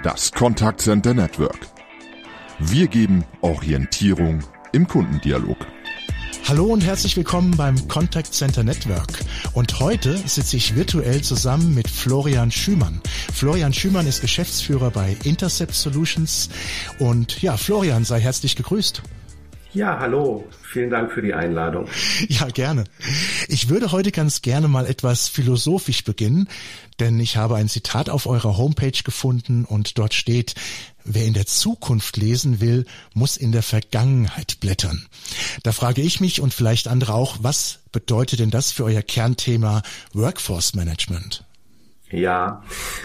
Das Contact Center Network. Wir geben Orientierung im Kundendialog. Hallo und herzlich willkommen beim Contact Center Network. Und heute sitze ich virtuell zusammen mit Florian Schümann. Florian Schümann ist Geschäftsführer bei Intercept Solutions. Und ja, Florian, sei herzlich gegrüßt. Ja, hallo. Vielen Dank für die Einladung. Ja, gerne. Ich würde heute ganz gerne mal etwas philosophisch beginnen, denn ich habe ein Zitat auf eurer Homepage gefunden und dort steht: Wer in der Zukunft lesen will, muss in der Vergangenheit blättern. Da frage ich mich und vielleicht andere auch, was bedeutet denn das für euer Kernthema Workforce Management? Ja,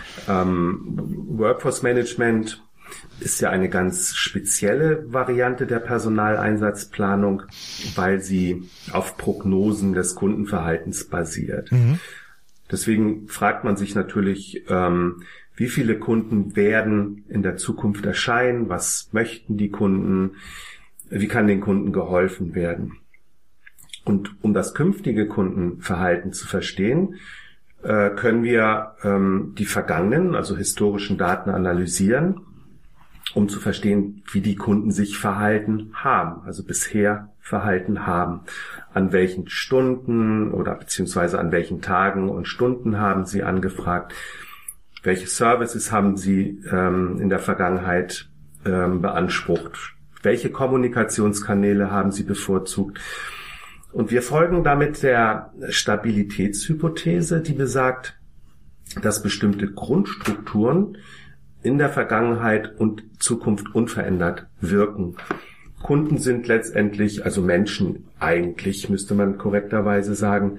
Workforce Management ist ja eine ganz spezielle Variante der Personaleinsatzplanung, weil sie auf Prognosen des Kundenverhaltens basiert. Deswegen fragt man sich natürlich, wie viele Kunden werden in der Zukunft erscheinen? Was möchten die Kunden? Wie kann den Kunden geholfen werden? Und um das künftige Kundenverhalten zu verstehen, können wir die vergangenen, also historischen Daten analysieren, um zu verstehen, wie die Kunden sich verhalten haben, also bisher verhalten haben. An welchen Stunden oder beziehungsweise an welchen Tagen und Stunden haben sie angefragt? Welche Services haben sie in der Vergangenheit beansprucht? Welche Kommunikationskanäle haben sie bevorzugt? Und wir folgen damit der Stabilitätshypothese, die besagt, dass bestimmte Grundstrukturen in der Vergangenheit und Zukunft unverändert wirken. Kunden sind letztendlich, also Menschen eigentlich, müsste man korrekterweise sagen,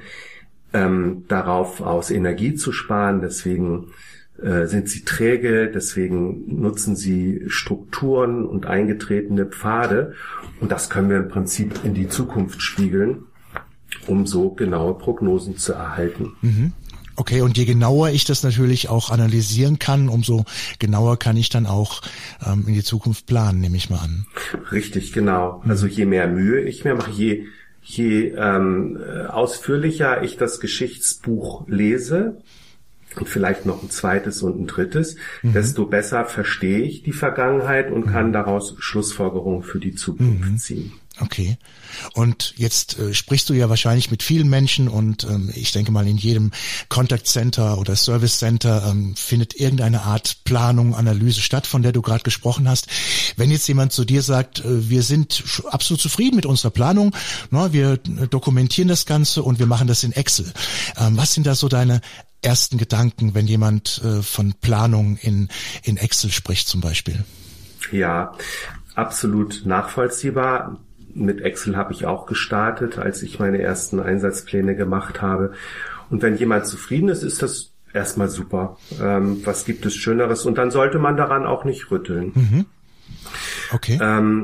darauf aus, Energie zu sparen. Deswegen sind sie träge, deswegen nutzen sie Strukturen und eingetretene Pfade. Und das können wir im Prinzip in die Zukunft spiegeln, um so genaue Prognosen zu erhalten. Okay, und je genauer ich das natürlich auch analysieren kann, umso genauer kann ich dann auch in die Zukunft planen, nehme ich mal an. Richtig, genau. Also je mehr Mühe ich mir mache, je ausführlicher ich das Geschichtsbuch lese, und vielleicht noch ein zweites und ein drittes, desto besser verstehe ich die Vergangenheit und kann daraus Schlussfolgerungen für die Zukunft ziehen. Okay. Und jetzt sprichst du ja wahrscheinlich mit vielen Menschen und ich denke mal, in jedem Contact Center oder Service Center findet irgendeine Art Planung, Analyse statt, von der du gerade gesprochen hast. Wenn jetzt jemand zu dir sagt, wir sind absolut zufrieden mit unserer Planung, wir dokumentieren das Ganze und wir machen das in Excel. Was sind da so deine ersten Gedanken, wenn jemand von Planung in Excel spricht zum Beispiel? Ja, absolut nachvollziehbar. Mit Excel habe ich auch gestartet, als ich meine ersten Einsatzpläne gemacht habe. Und wenn jemand zufrieden ist, ist das erstmal super. Was gibt es Schöneres? Und dann sollte man daran auch nicht rütteln. Okay.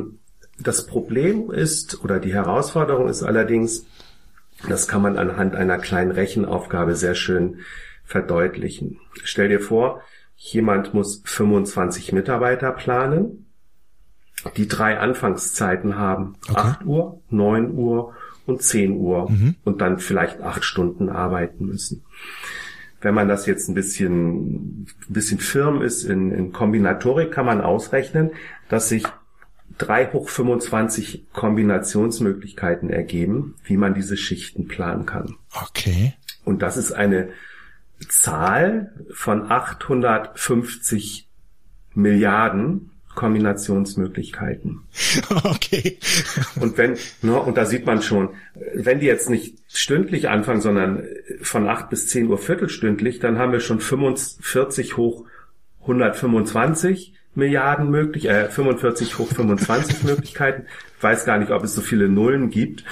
Das Problem ist, oder die Herausforderung ist allerdings, das kann man anhand einer kleinen Rechenaufgabe sehr schön verdeutlichen. Stell dir vor, jemand muss 25 Mitarbeiter planen, die 3 Anfangszeiten haben. Okay. 8 Uhr, 9 Uhr und 10 Uhr und dann vielleicht 8 Stunden arbeiten müssen. Wenn man das jetzt ein bisschen firm ist in Kombinatorik, kann man ausrechnen, dass sich 3 hoch 25 Kombinationsmöglichkeiten ergeben, wie man diese Schichten planen kann. Okay. Und das ist eine Zahl von 850 Milliarden Kombinationsmöglichkeiten. Okay. Und und da sieht man schon, wenn die jetzt nicht stündlich anfangen, sondern von 8 bis 10 Uhr viertelstündlich, dann haben wir schon 45 hoch 125 Milliarden 45 hoch 25 Möglichkeiten. Ich weiß gar nicht, ob es so viele Nullen gibt.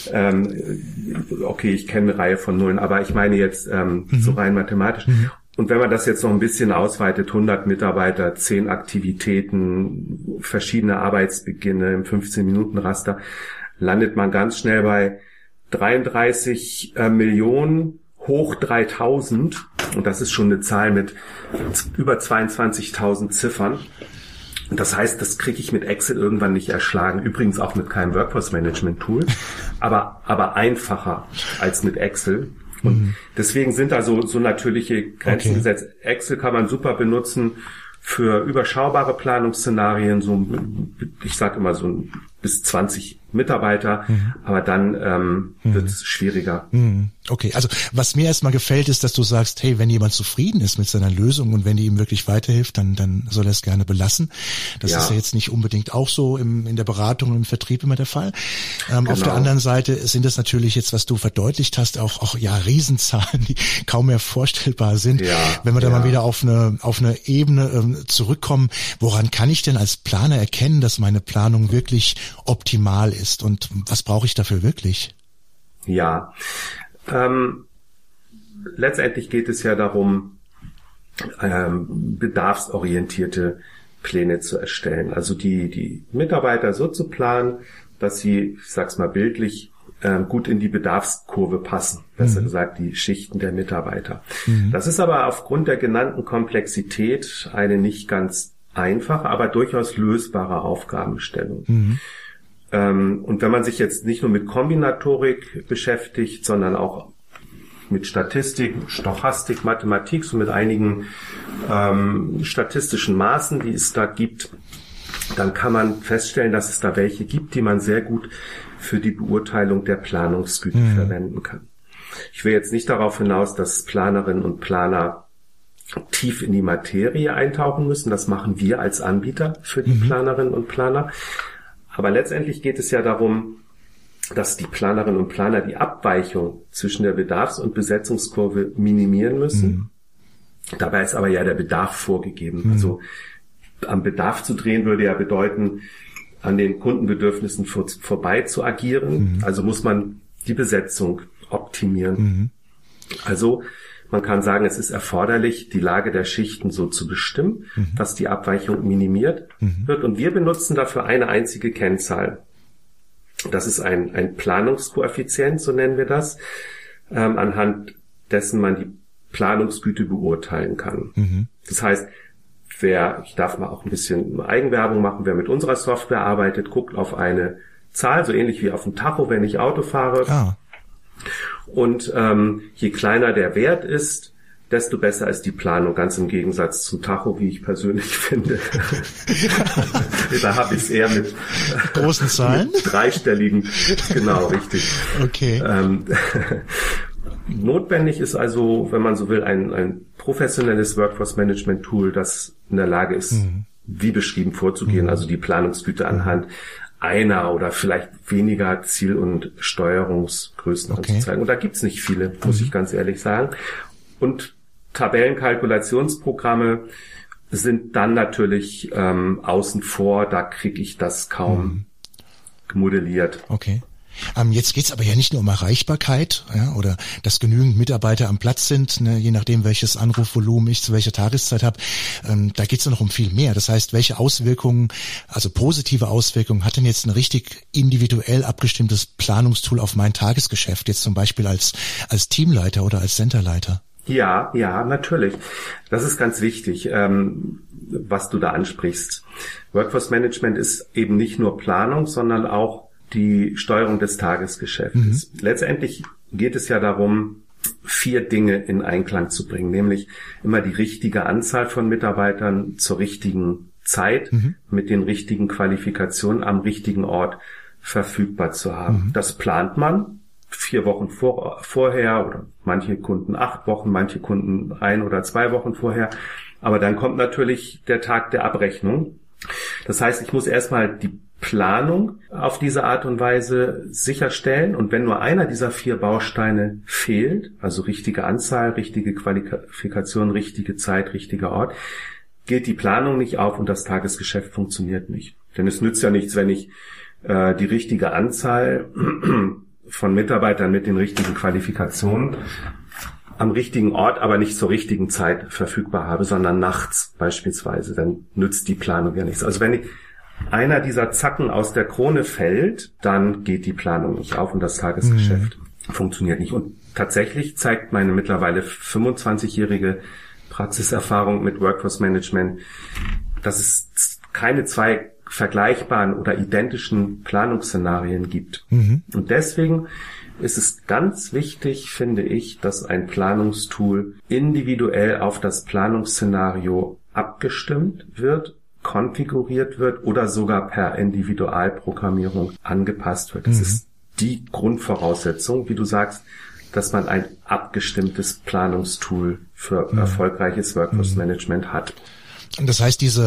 Okay, ich kenne eine Reihe von Nullen, aber ich meine jetzt so rein mathematisch. Und wenn man das jetzt noch ein bisschen ausweitet, 100 Mitarbeiter, 10 Aktivitäten, verschiedene Arbeitsbeginne im 15-Minuten-Raster, landet man ganz schnell bei 33 Millionen hoch 3000. Und das ist schon eine Zahl mit über 22.000 Ziffern. Und das heißt, das kriege ich mit Excel irgendwann nicht erschlagen. Übrigens auch mit keinem Workforce-Management-Tool, aber einfacher als mit Excel. Und deswegen sind da so natürliche Grenzen gesetzt. Excel kann man super benutzen Für überschaubare Planungsszenarien so, ich sage immer so bis 20 Mitarbeiter, aber dann wird es schwieriger. Okay, also was mir erstmal gefällt, ist, dass du sagst, hey, wenn jemand zufrieden ist mit seiner Lösung und wenn die ihm wirklich weiterhilft, dann soll er es gerne belassen. Das ist ja jetzt nicht unbedingt auch so in der Beratung und im Vertrieb immer der Fall. Auf der anderen Seite sind es natürlich jetzt, was du verdeutlicht hast, auch ja Riesenzahlen, die kaum mehr vorstellbar sind. Ja, wenn wir da mal wieder auf eine Ebene zurückkommen, woran kann ich denn als Planer erkennen, dass meine Planung wirklich optimal ist und was brauche ich dafür wirklich? Ja, letztendlich geht es ja darum, bedarfsorientierte Pläne zu erstellen. Also die Mitarbeiter so zu planen, dass sie, ich sag's mal bildlich, gut in die Bedarfskurve passen. Besser gesagt, die Schichten der Mitarbeiter. Das ist aber aufgrund der genannten Komplexität eine nicht ganz einfache, aber durchaus lösbare Aufgabenstellung. Und wenn man sich jetzt nicht nur mit Kombinatorik beschäftigt, sondern auch mit Statistik, Stochastik, Mathematik, so mit einigen statistischen Maßen, die es da gibt, dann kann man feststellen, dass es da welche gibt, die man sehr gut für die Beurteilung der Planungsgüte verwenden kann. Ich will jetzt nicht darauf hinaus, dass Planerinnen und Planer tief in die Materie eintauchen müssen. Das machen wir als Anbieter für die Planerinnen und Planer. Aber letztendlich geht es ja darum, dass die Planerinnen und Planer die Abweichung zwischen der Bedarfs- und Besetzungskurve minimieren müssen. Dabei ist aber ja der Bedarf vorgegeben. Also am Bedarf zu drehen würde ja bedeuten, an den Kundenbedürfnissen vorbei zu agieren. Also muss man die Besetzung optimieren. Also man kann sagen, es ist erforderlich, die Lage der Schichten so zu bestimmen, dass die Abweichung minimiert wird. Und wir benutzen dafür eine einzige Kennzahl. Das ist ein Planungskoeffizient, so nennen wir das, anhand dessen man die Planungsgüte beurteilen kann. Das heißt, ich darf mal auch ein bisschen Eigenwerbung machen, wer mit unserer Software arbeitet, guckt auf eine Zahl, so ähnlich wie auf ein Tacho, wenn ich Auto fahre. Und je kleiner der Wert ist, desto besser ist die Planung, ganz im Gegensatz zum Tacho, wie ich persönlich finde. Da habe ich es eher mit großen Zahlen, mit dreistelligen, genau, richtig. Okay. Notwendig ist also, wenn man so will, ein professionelles Workforce-Management-Tool, das in der Lage ist, wie beschrieben vorzugehen, also die Planungsgüte anhand einer oder vielleicht weniger Ziel- und Steuerungsgrößen anzuzeigen. Und da gibt's nicht viele, muss ich ganz ehrlich sagen. Und Tabellenkalkulationsprogramme sind dann natürlich außen vor, da kriege ich das kaum modelliert. Okay. Jetzt geht's aber ja nicht nur um Erreichbarkeit, ja, oder dass genügend Mitarbeiter am Platz sind, ne, je nachdem, welches Anrufvolumen ich zu welcher Tageszeit habe. Da geht's ja noch um viel mehr. Das heißt, welche Auswirkungen, also positive Auswirkungen, hat denn jetzt ein richtig individuell abgestimmtes Planungstool auf mein Tagesgeschäft, jetzt zum Beispiel als Teamleiter oder als Centerleiter? Ja, natürlich. Das ist ganz wichtig, was du da ansprichst. Workforce Management ist eben nicht nur Planung, sondern auch die Steuerung des Tagesgeschäftes. Letztendlich geht es ja darum, 4 Dinge in Einklang zu bringen, nämlich immer die richtige Anzahl von Mitarbeitern zur richtigen Zeit mit den richtigen Qualifikationen am richtigen Ort verfügbar zu haben. Das plant man 4 Wochen vorher oder manche Kunden 8 Wochen, manche Kunden 1 oder 2 Wochen vorher. Aber dann kommt natürlich der Tag der Abrechnung. Das heißt, ich muss erstmal die Planung auf diese Art und Weise sicherstellen. Und wenn nur einer dieser 4 Bausteine fehlt, also richtige Anzahl, richtige Qualifikation, richtige Zeit, richtiger Ort, geht die Planung nicht auf und das Tagesgeschäft funktioniert nicht. Denn es nützt ja nichts, wenn ich die richtige Anzahl von Mitarbeitern mit den richtigen Qualifikationen am richtigen Ort, aber nicht zur richtigen Zeit verfügbar habe, sondern nachts beispielsweise, dann nützt die Planung ja nichts. Also wenn einer dieser Zacken aus der Krone fällt, dann geht die Planung nicht auf und das Tagesgeschäft funktioniert nicht. Und tatsächlich zeigt meine mittlerweile 25-jährige Praxiserfahrung mit Workforce Management, dass es keine 2 vergleichbaren oder identischen Planungsszenarien gibt. Und deswegen ist es ganz wichtig, finde ich, dass ein Planungstool individuell auf das Planungsszenario abgestimmt wird, konfiguriert wird oder sogar per Individualprogrammierung angepasst wird. Das ist die Grundvoraussetzung, wie du sagst, dass man ein abgestimmtes Planungstool für erfolgreiches Workforce Management hat. Das heißt, diese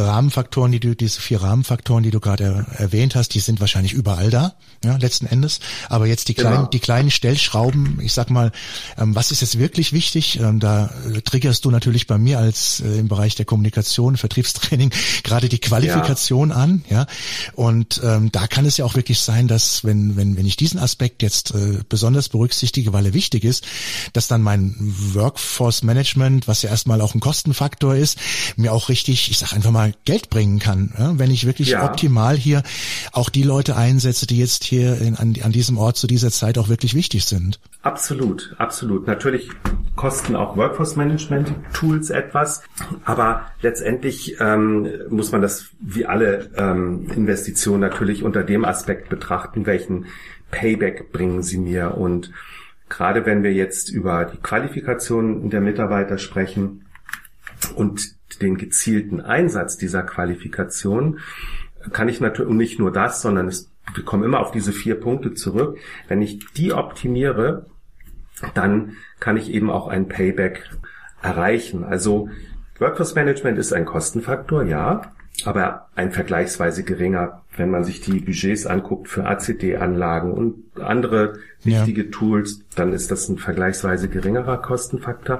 4 Rahmenfaktoren, die du gerade erwähnt hast, die sind wahrscheinlich überall da, ja, letzten Endes. Aber jetzt die kleinen Stellschrauben, ich sag mal, was ist jetzt wirklich wichtig? Da triggerst du natürlich bei mir als im Bereich der Kommunikation, Vertriebstraining gerade die Qualifikation an, ja. Und da kann es ja auch wirklich sein, dass wenn ich diesen Aspekt jetzt besonders berücksichtige, weil er wichtig ist, dass dann mein Workforce Management, was ja erstmal auch ein Kostenfaktor ist, mir auch richtig, ich sag einfach mal, Geld bringen kann, ja? Wenn ich wirklich optimal hier auch die Leute einsetze, die jetzt hier an diesem Ort zu dieser Zeit auch wirklich wichtig sind. Absolut, absolut. Natürlich kosten auch Workforce Management Tools etwas, aber letztendlich muss man das wie alle Investitionen natürlich unter dem Aspekt betrachten, welchen Payback bringen sie mir. Und gerade wenn wir jetzt über die Qualifikation der Mitarbeiter sprechen und den gezielten Einsatz dieser Qualifikation, kann ich natürlich, und nicht nur das, sondern wir kommen immer auf diese 4 Punkte zurück. Wenn ich die optimiere, dann kann ich eben auch ein Payback erreichen. Also Workforce Management ist ein Kostenfaktor, ja, aber ein vergleichsweise geringer. Wenn man sich die Budgets anguckt für ACD-Anlagen und andere wichtige Tools, dann ist das ein vergleichsweise geringerer Kostenfaktor.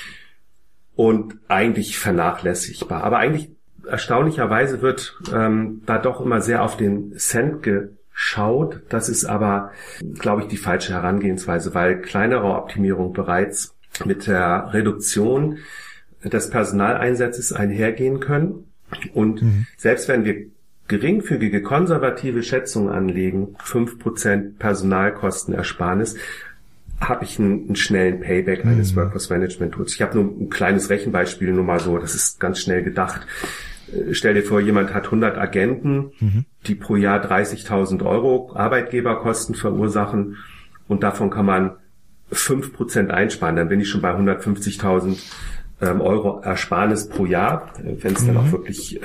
Und eigentlich vernachlässigbar. Aber eigentlich erstaunlicherweise wird da doch immer sehr auf den Cent geschaut. Das ist aber, glaube ich, die falsche Herangehensweise, weil kleinere Optimierung bereits mit der Reduktion des Personaleinsatzes einhergehen können. Und selbst wenn wir geringfügige konservative Schätzungen anlegen, 5% Personalkostenersparnis, habe ich einen schnellen Payback eines Workforce Management Tools. Ich habe nur ein kleines Rechenbeispiel, nur mal so, das ist ganz schnell gedacht. Stell dir vor, jemand hat 100 Agenten, die pro Jahr 30.000 Euro Arbeitgeberkosten verursachen und davon kann man 5% einsparen. Dann bin ich schon bei 150.000 Euro Ersparnis pro Jahr, wenn es dann auch wirklich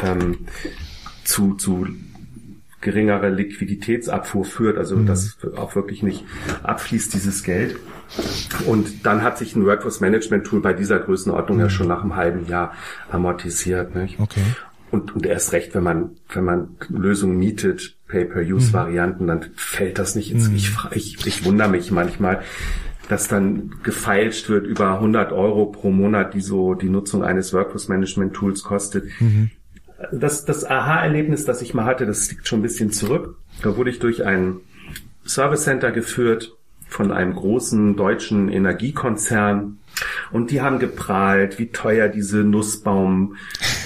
zu geringere Liquiditätsabfuhr führt, also dass auch wirklich nicht abfließt dieses Geld. Und dann hat sich ein Workforce Management Tool bei dieser Größenordnung ja schon nach einem halben Jahr amortisiert. Nicht? Okay. Und erst recht, wenn man Lösungen mietet, Pay-per-Use-Varianten, dann fällt das nicht ins. Ich wundere mich manchmal, dass dann gefeilscht wird über 100 Euro pro Monat, die Nutzung eines Workforce Management Tools kostet. Das Aha-Erlebnis, das ich mal hatte, das liegt schon ein bisschen zurück. Da wurde ich durch ein Service Center geführt von einem großen deutschen Energiekonzern und die haben geprahlt, wie teuer diese Nussbaum,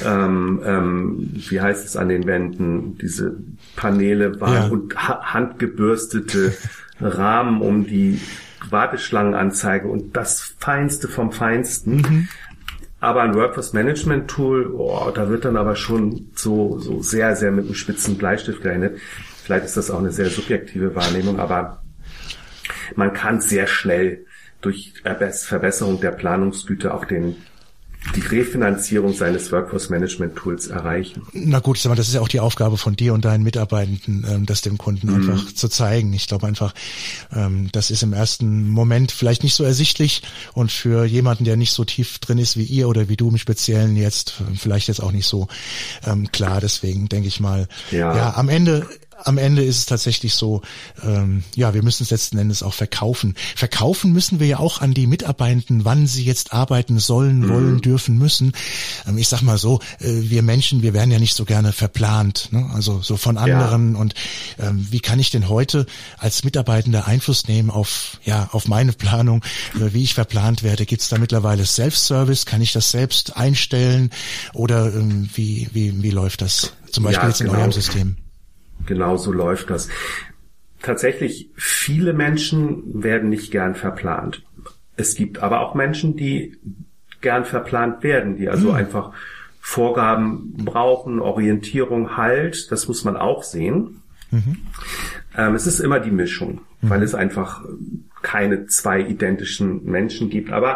wie heißt es an den Wänden, diese Paneele waren und handgebürstete Rahmen um die Warteschlangenanzeige und das Feinste vom Feinsten. Aber ein Workforce Management Tool, da wird dann aber schon so sehr, sehr mit einem spitzen Bleistift gerechnet. Vielleicht ist das auch eine sehr subjektive Wahrnehmung, aber man kann sehr schnell durch Verbesserung der Planungsgüte auch die Refinanzierung seines Workforce Management Tools erreichen. Na gut, das ist ja auch die Aufgabe von dir und deinen Mitarbeitenden, das dem Kunden einfach zu zeigen. Ich glaube einfach, das ist im ersten Moment vielleicht nicht so ersichtlich und für jemanden, der nicht so tief drin ist wie ihr oder wie du im Speziellen jetzt, vielleicht jetzt auch nicht so klar. Deswegen denke ich mal, am Ende ist es tatsächlich so, wir müssen es letzten Endes auch verkaufen. Verkaufen müssen wir ja auch an die Mitarbeitenden, wann sie jetzt arbeiten sollen, wollen, dürfen, müssen. Ich sag mal so, wir Menschen, wir werden ja nicht so gerne verplant, ne? Also so von anderen. Und wie kann ich denn heute als Mitarbeitender Einfluss nehmen auf meine Planung, wie ich verplant werde? Gibt es da mittlerweile Self-Service? Kann ich das selbst einstellen? Oder wie läuft das zum Beispiel jetzt in eurem System? Genau so läuft das. Tatsächlich, viele Menschen werden nicht gern verplant. Es gibt aber auch Menschen, die gern verplant werden, die also einfach Vorgaben brauchen, Orientierung, Halt. Das muss man auch sehen. Es ist immer die Mischung, weil es einfach keine zwei identischen Menschen gibt. Aber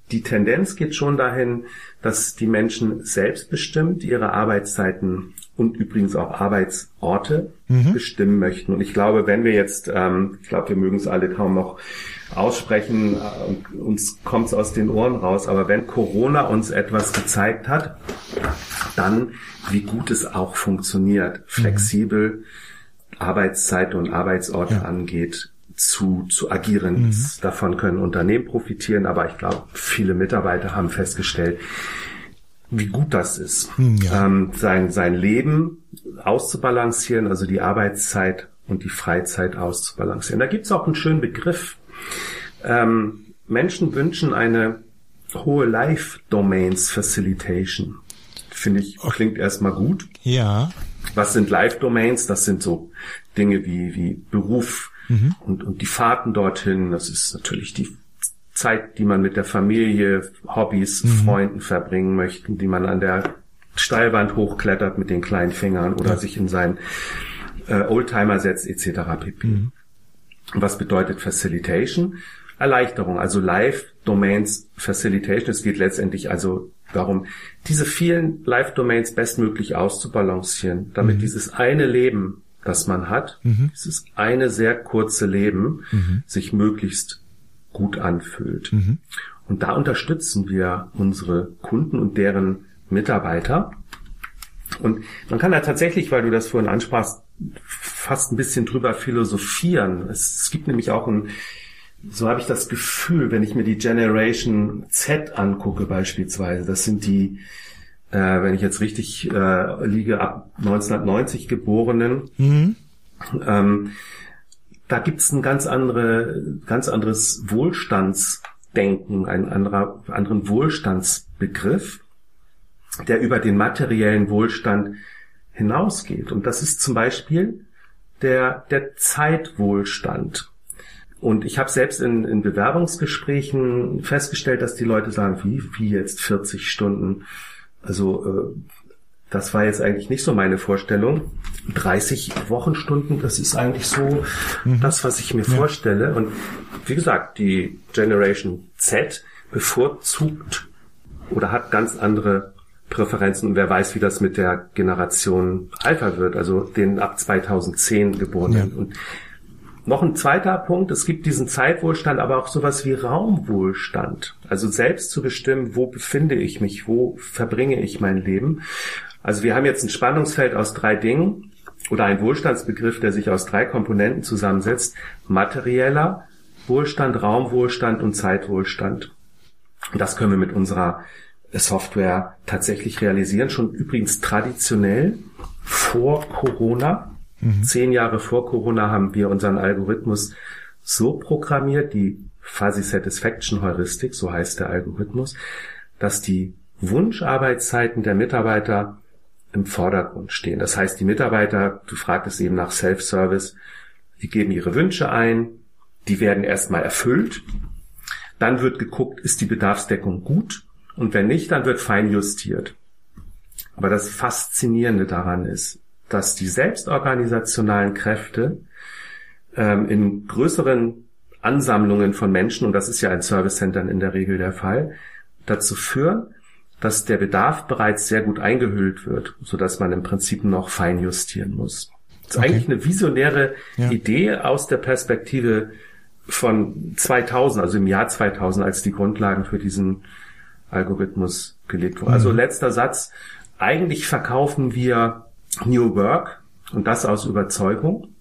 die Tendenz geht schon dahin, dass die Menschen selbstbestimmt ihre Arbeitszeiten und übrigens auch Arbeitsorte bestimmen möchten. Und ich glaube, wenn wir jetzt, ich glaube, wir mögen es alle kaum noch aussprechen, uns kommt es aus den Ohren raus, aber wenn Corona uns etwas gezeigt hat, dann wie gut es auch funktioniert, flexibel Arbeitszeiten und Arbeitsorte angeht, zu agieren. Davon können Unternehmen profitieren, aber ich glaube, viele Mitarbeiter haben festgestellt, wie gut das ist, sein Leben auszubalancieren, also die Arbeitszeit und die Freizeit auszubalancieren. Da gibt's auch einen schönen Begriff. Menschen wünschen eine hohe Life-Domains Facilitation. Finde ich, klingt erstmal gut. Ja. Was sind Life-Domains? Das sind so Dinge wie Beruf und die Fahrten dorthin. Das ist natürlich die Zeit, die man mit der Familie, Hobbys, Freunden verbringen möchte, die man an der Steilwand hochklettert mit den kleinen Fingern oder sich in seinen Oldtimer setzt etc. pp. Was bedeutet Facilitation? Erleichterung, also Live-Domains Facilitation. Es geht letztendlich also darum, diese vielen Live-Domains bestmöglich auszubalancieren, damit dieses eine Leben, das man hat, dieses eine sehr kurze Leben, sich möglichst gut anfühlt. Und da unterstützen wir unsere Kunden und deren Mitarbeiter. Und man kann da tatsächlich, weil du das vorhin ansprachst, fast ein bisschen drüber philosophieren. Es gibt nämlich auch so habe ich das Gefühl, wenn ich mir die Generation Z angucke beispielsweise, das sind die, wenn ich jetzt richtig liege, ab 1990 Geborenen, da gibt's ein ganz anderes Wohlstandsdenken, einen anderen Wohlstandsbegriff, der über den materiellen Wohlstand hinausgeht. Und das ist zum Beispiel der Zeitwohlstand. Und ich habe selbst in Bewerbungsgesprächen festgestellt, dass die Leute sagen, wie jetzt 40 Stunden? Also das war jetzt eigentlich nicht so meine Vorstellung. 30 Wochenstunden, das ist eigentlich so das, was ich mir vorstelle. Und wie gesagt, die Generation Z bevorzugt oder hat ganz andere Präferenzen. Und wer weiß, wie das mit der Generation Alpha wird, also den ab 2010 Geborenen. Und noch ein zweiter Punkt, es gibt diesen Zeitwohlstand, aber auch sowas wie Raumwohlstand. Also selbst zu bestimmen, wo befinde ich mich, wo verbringe ich mein Leben. Also wir haben jetzt ein Spannungsfeld aus 3 Dingen oder ein Wohlstandsbegriff, der sich aus 3 Komponenten zusammensetzt. Materieller Wohlstand, Raumwohlstand und Zeitwohlstand. Und das können wir mit unserer Software tatsächlich realisieren. Schon übrigens traditionell vor Corona. 10 Jahre vor Corona haben wir unseren Algorithmus so programmiert, die Fuzzy Satisfaction Heuristik, so heißt der Algorithmus, dass die Wunscharbeitszeiten der Mitarbeiter im Vordergrund stehen. Das heißt, die Mitarbeiter, du fragtest eben nach Self-Service, die geben ihre Wünsche ein, die werden erstmal erfüllt, dann wird geguckt, ist die Bedarfsdeckung gut und wenn nicht, dann wird fein justiert. Aber das Faszinierende daran ist, dass die selbstorganisationalen Kräfte in größeren Ansammlungen von Menschen, und das ist ja in Service-Centern in der Regel der Fall, dazu führen, dass der Bedarf bereits sehr gut eingehüllt wird, sodass man im Prinzip noch fein justieren muss. Das ist eigentlich eine visionäre Idee aus der Perspektive von 2000, also im Jahr 2000, als die Grundlagen für diesen Algorithmus gelegt wurden. Also letzter Satz, eigentlich verkaufen wir New Work und das aus Überzeugung.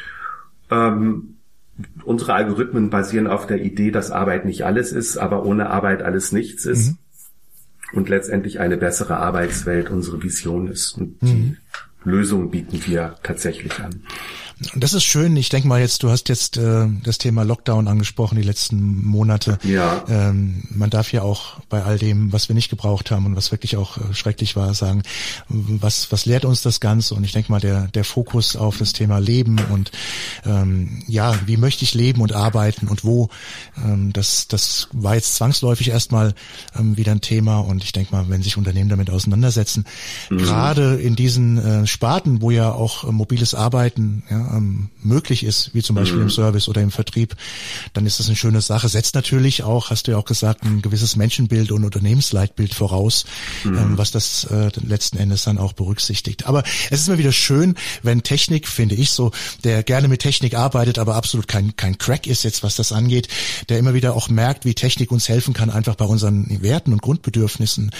Unsere Algorithmen basieren auf der Idee, dass Arbeit nicht alles ist, aber ohne Arbeit alles nichts ist und letztendlich eine bessere Arbeitswelt unsere Vision ist. Und die Lösung bieten wir tatsächlich an. Und das ist schön. Ich denke mal du hast jetzt das Thema Lockdown angesprochen, die letzten Monate. Ja. Man darf ja auch bei all dem, was wir nicht gebraucht haben und was wirklich auch schrecklich war, sagen, was lehrt uns das Ganze? Und ich denke mal, der Fokus auf das Thema Leben und wie möchte ich leben und arbeiten und wo, das war jetzt zwangsläufig erstmal wieder ein Thema. Und ich denke mal, wenn sich Unternehmen damit auseinandersetzen, gerade in diesen Sparten, wo ja auch mobiles Arbeiten möglich ist, wie zum Beispiel im Service oder im Vertrieb, dann ist das eine schöne Sache. Setzt natürlich auch, hast du ja auch gesagt, ein gewisses Menschenbild und Unternehmensleitbild voraus, was das letzten Endes dann auch berücksichtigt. Aber es ist immer wieder schön, wenn Technik, finde ich so, der gerne mit Technik arbeitet, aber absolut kein Crack ist jetzt, was das angeht, der immer wieder auch merkt, wie Technik uns helfen kann, einfach bei unseren Werten und Grundbedürfnissen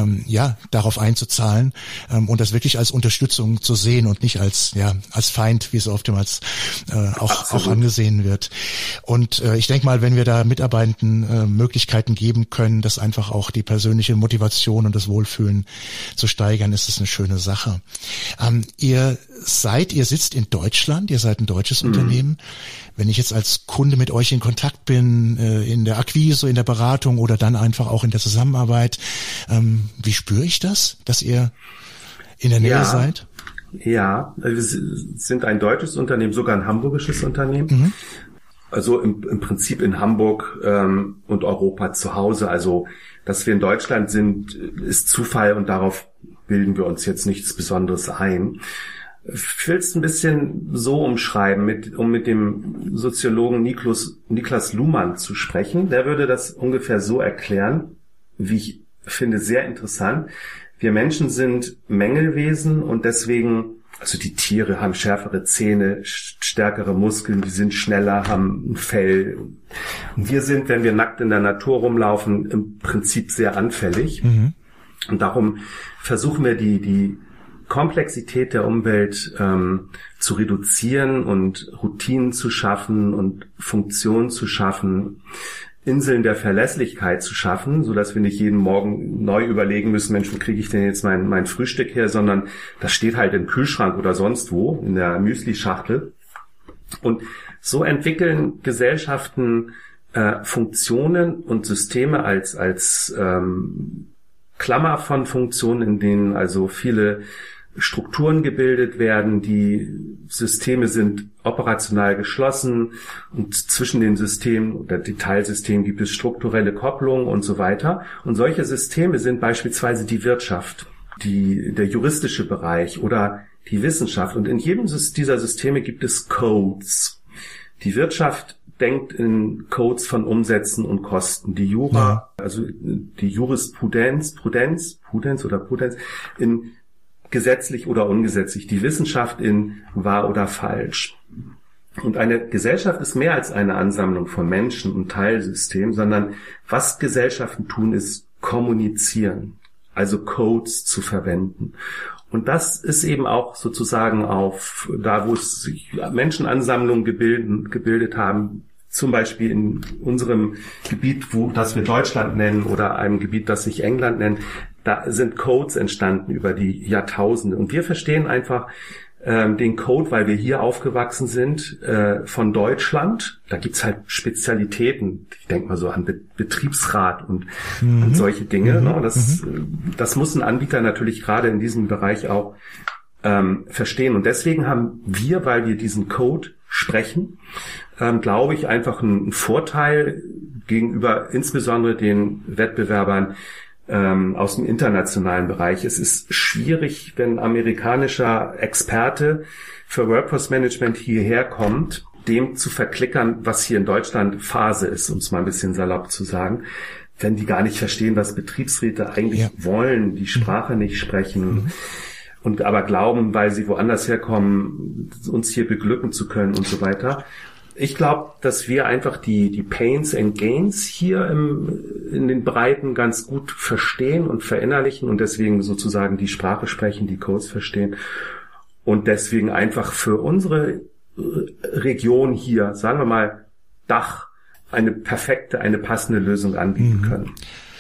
darauf einzuzahlen und das wirklich als Unterstützung zu sehen und nicht als Feind, wie es oftmals auch angesehen wird. Und ich denke mal, wenn wir da Mitarbeitenden Möglichkeiten geben können, das einfach auch die persönliche Motivation und das Wohlfühlen zu steigern, ist das eine schöne Sache. Ihr sitzt in Deutschland, ihr seid ein deutsches Unternehmen. Wenn ich jetzt als Kunde mit euch in Kontakt bin, in der Akquise, in der Beratung oder dann einfach auch in der Zusammenarbeit, wie spüre ich das, dass ihr in der Nähe seid? Ja, wir sind ein deutsches Unternehmen, sogar ein hamburgisches Unternehmen. Also im Prinzip in Hamburg und Europa zu Hause. Also, dass wir in Deutschland sind, ist Zufall und darauf bilden wir uns jetzt nichts Besonderes ein. Ich will es ein bisschen so umschreiben, um mit dem Soziologen Niklas Luhmann zu sprechen. Der würde das ungefähr so erklären, wie ich finde, sehr interessant. Wir Menschen sind Mängelwesen und deswegen, also die Tiere haben schärfere Zähne, stärkere Muskeln, die sind schneller, haben ein Fell. Und wir sind, wenn wir nackt in der Natur rumlaufen, im Prinzip sehr anfällig. Und darum versuchen wir die Komplexität der Umwelt zu reduzieren und Routinen zu schaffen und Funktionen zu schaffen, Inseln der Verlässlichkeit zu schaffen, so dass wir nicht jeden Morgen neu überlegen müssen, Mensch, wo kriege ich denn jetzt mein Frühstück her, sondern das steht halt im Kühlschrank oder sonst wo, in der Müsli-Schachtel. Und so entwickeln Gesellschaften Funktionen und Systeme als Klammer von Funktionen, in denen also viele Strukturen gebildet werden, die Systeme sind operational geschlossen und zwischen den Systemen oder die Teilsystemen gibt es strukturelle Kopplungen und so weiter. Und solche Systeme sind beispielsweise die Wirtschaft, der juristische Bereich oder die Wissenschaft. Und in jedem dieser Systeme gibt es Codes. Die Wirtschaft denkt in Codes von Umsätzen und Kosten. Die Jura, also die Jurisprudenz, Prudenz in gesetzlich oder ungesetzlich, die Wissenschaft in wahr oder falsch. Und eine Gesellschaft ist mehr als eine Ansammlung von Menschen und Teilsystemen, sondern was Gesellschaften tun, ist kommunizieren, also Codes zu verwenden. Und das ist eben auch sozusagen da, wo es sich Menschenansammlungen gebildet haben, zum Beispiel in unserem Gebiet, das wir Deutschland nennen oder einem Gebiet, das sich England nennt, da sind Codes entstanden über die Jahrtausende. Und wir verstehen einfach den Code, weil wir hier aufgewachsen sind, von Deutschland. Da gibt's halt Spezialitäten. Ich denke mal so an Betriebsrat und solche Dinge. Ne? Das muss ein Anbieter natürlich gerade in diesem Bereich auch verstehen. Und deswegen haben wir, weil wir diesen Code sprechen, glaube ich, einfach einen Vorteil gegenüber insbesondere den Wettbewerbern aus dem internationalen Bereich. Es ist schwierig, wenn ein amerikanischer Experte für Workforce Management hierher kommt, dem zu verklickern, was hier in Deutschland Phase ist, um es mal ein bisschen salopp zu sagen, wenn die gar nicht verstehen, was Betriebsräte eigentlich wollen, die Sprache nicht sprechen und aber glauben, weil sie woanders herkommen, uns hier beglücken zu können und so weiter. Ich glaube, dass wir einfach die Pains and Gains hier in den Breiten ganz gut verstehen und verinnerlichen und deswegen sozusagen die Sprache sprechen, die Codes verstehen und deswegen einfach für unsere Region hier, sagen wir mal Dach, eine passende Lösung anbieten können.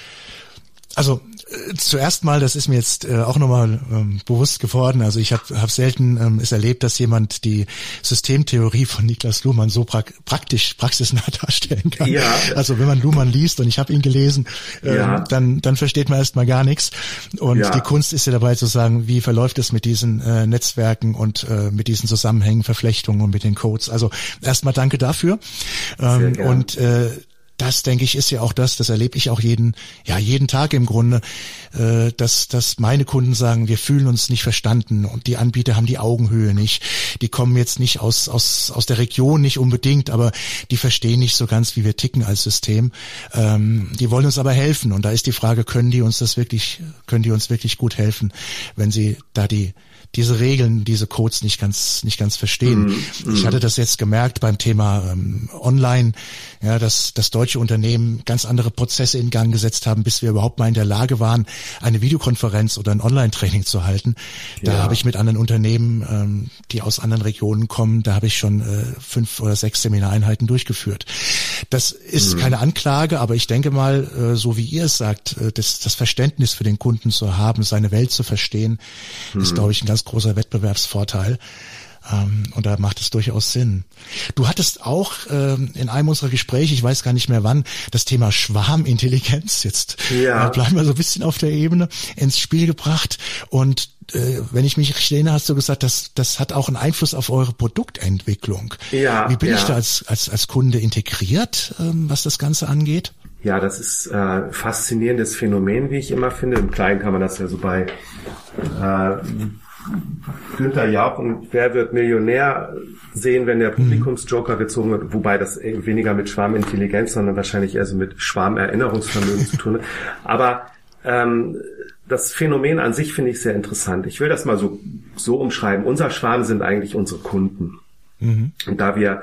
Also zuerst mal, das ist mir jetzt auch nochmal bewusst geworden, also ich hab selten es erlebt, dass jemand die Systemtheorie von Niklas Luhmann so praktisch, praxisnah darstellen kann. Ja. Also wenn man Luhmann liest, und ich habe ihn gelesen, dann versteht man erstmal gar nichts. Und die Kunst ist ja dabei zu sagen, wie verläuft es mit diesen Netzwerken und mit diesen Zusammenhängen, Verflechtungen und mit den Codes. Also erstmal danke dafür. Und das, denke ich, ist ja auch das erlebe ich auch jeden Tag im Grunde, dass meine Kunden sagen, wir fühlen uns nicht verstanden und die Anbieter haben die Augenhöhe nicht. Die kommen jetzt nicht aus der Region, nicht unbedingt, aber die verstehen nicht so ganz, wie wir ticken als System. Die wollen uns aber helfen und da ist die Frage, können die uns wirklich gut helfen, wenn sie da diese Regeln, diese Codes nicht ganz verstehen. Ich hatte das jetzt gemerkt beim Thema Online, ja, dass deutsche Unternehmen ganz andere Prozesse in Gang gesetzt haben, bis wir überhaupt mal in der Lage waren, eine Videokonferenz oder ein Online-Training zu halten. Da habe ich mit anderen Unternehmen, die aus anderen Regionen kommen, da habe ich schon 5 oder 6 Seminareinheiten durchgeführt. Das ist keine Anklage, aber ich denke mal, so wie ihr es sagt, das Verständnis für den Kunden zu haben, seine Welt zu verstehen, ist, glaube ich, ein ganz großer Wettbewerbsvorteil. Und da macht es durchaus Sinn. Du hattest auch in einem unserer Gespräche, ich weiß gar nicht mehr wann, das Thema Schwarmintelligenz, jetzt bleiben wir so ein bisschen auf der Ebene, ins Spiel gebracht. Und wenn ich mich richtig erinnere, hast du gesagt, das hat auch einen Einfluss auf eure Produktentwicklung. Wie bin ich da als Kunde integriert, was das Ganze angeht? Ja, das ist faszinierendes Phänomen, wie ich immer finde. Im Kleinen kann man das ja so bei Günther Jauch und Wer wird Millionär sehen, wenn der Publikumsjoker gezogen wird, wobei das weniger mit Schwarmintelligenz, sondern wahrscheinlich eher so mit Schwarmerinnerungsvermögen zu tun hat. Aber das Phänomen an sich finde ich sehr interessant. Ich will das mal so umschreiben. Unser Schwarm sind eigentlich unsere Kunden. Und da wir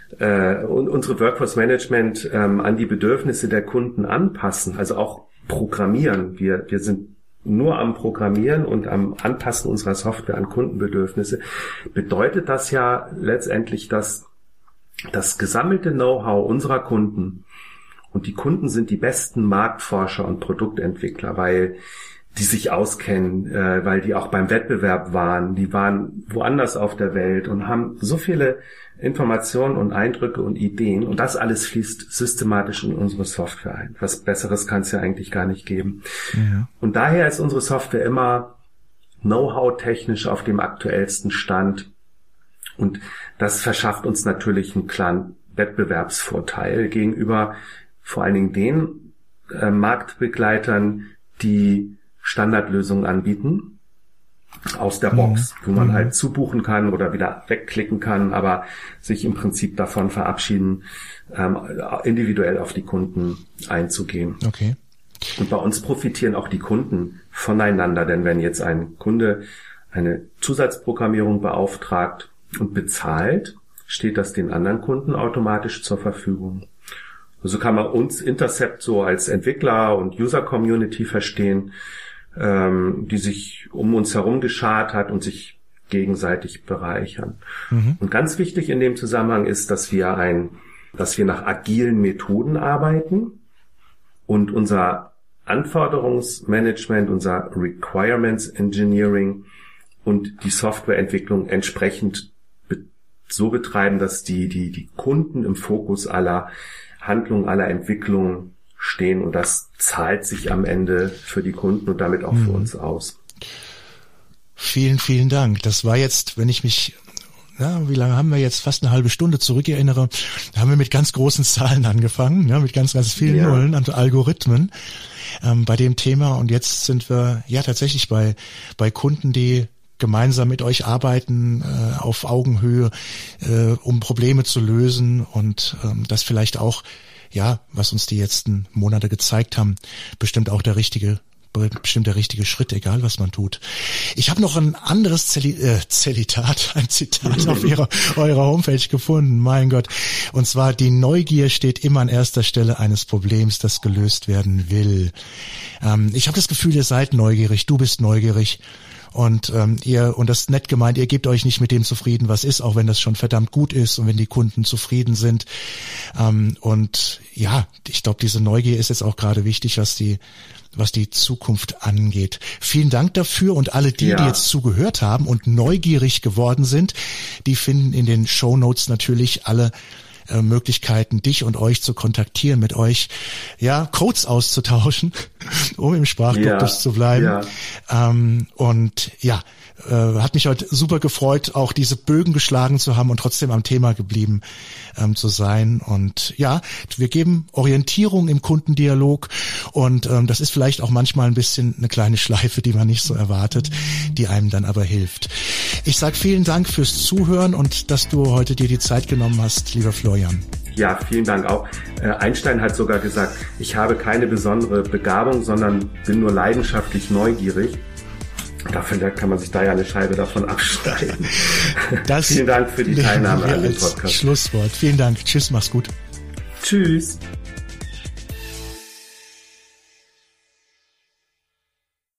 unsere Workforce Management an die Bedürfnisse der Kunden anpassen, also auch programmieren. Wir sind nur am Programmieren und am Anpassen unserer Software an Kundenbedürfnisse, bedeutet das ja letztendlich, dass das gesammelte Know-how unserer Kunden, und die Kunden sind die besten Marktforscher und Produktentwickler, weil die sich auskennen, weil die auch beim Wettbewerb waren, die waren woanders auf der Welt und haben so viele Informationen und Eindrücke und Ideen, und das alles fließt systematisch in unsere Software ein. Was Besseres kann es ja eigentlich gar nicht geben. Ja. Und daher ist unsere Software immer Know-how-technisch auf dem aktuellsten Stand, und das verschafft uns natürlich einen klaren Wettbewerbsvorteil gegenüber vor allen Dingen den Marktbegleitern, die Standardlösungen anbieten aus der Box, wo man halt zubuchen kann oder wieder wegklicken kann, aber sich im Prinzip davon verabschieden, individuell auf die Kunden einzugehen. Okay. Und bei uns profitieren auch die Kunden voneinander, denn wenn jetzt ein Kunde eine Zusatzprogrammierung beauftragt und bezahlt, steht das den anderen Kunden automatisch zur Verfügung. Also kann man uns Intercept so als Entwickler und User-Community verstehen, die sich um uns herum geschart hat und sich gegenseitig bereichern. Und ganz wichtig in dem Zusammenhang ist, dass wir nach agilen Methoden arbeiten und unser Anforderungsmanagement, unser Requirements Engineering und die Softwareentwicklung entsprechend so betreiben, dass die Kunden im Fokus aller Handlungen, aller Entwicklungen stehen, und das zahlt sich am Ende für die Kunden und damit auch für uns aus. Vielen, vielen Dank. Das war jetzt, wenn ich mich, wie lange haben wir jetzt? Fast eine halbe Stunde zurückerinnere, da haben wir mit ganz großen Zahlen angefangen, mit ganz, ganz vielen Nullen und Algorithmen bei dem Thema, und jetzt sind wir tatsächlich bei Kunden, die gemeinsam mit euch arbeiten, auf Augenhöhe, um Probleme zu lösen, und das vielleicht auch, was uns die letzten Monate gezeigt haben, bestimmt der richtige Schritt, egal was man tut. Ich habe noch ein anderes ein Zitat auf eurer Homepage gefunden, mein Gott. Und zwar: Die Neugier steht immer an erster Stelle eines Problems, das gelöst werden will. Ich habe das Gefühl, ihr seid neugierig, du bist neugierig. Und und das ist nett gemeint, ihr gebt euch nicht mit dem zufrieden, was ist, auch wenn das schon verdammt gut ist und wenn die Kunden zufrieden sind. Und ich glaube, diese Neugier ist jetzt auch gerade wichtig, was die Zukunft angeht. Vielen Dank dafür, und alle die jetzt zugehört haben und neugierig geworden sind, die finden in den Shownotes natürlich alle Möglichkeiten, dich und euch zu kontaktieren, mit euch Codes auszutauschen, um im Sprachduktus zu bleiben. Und hat mich heute super gefreut, auch diese Bögen geschlagen zu haben und trotzdem am Thema geblieben zu sein. Und wir geben Orientierung im Kundendialog und das ist vielleicht auch manchmal ein bisschen eine kleine Schleife, die man nicht so erwartet, die einem dann aber hilft. Ich sage vielen Dank fürs Zuhören und dass du heute dir die Zeit genommen hast, lieber Florian. Ja, vielen Dank auch. Einstein hat sogar gesagt, ich habe keine besondere Begabung, sondern bin nur leidenschaftlich neugierig. Kann man sich da ja eine Scheibe davon abschneiden. Vielen Dank für die Teilnahme an dem Podcast. Schlusswort. Vielen Dank. Tschüss, mach's gut. Tschüss.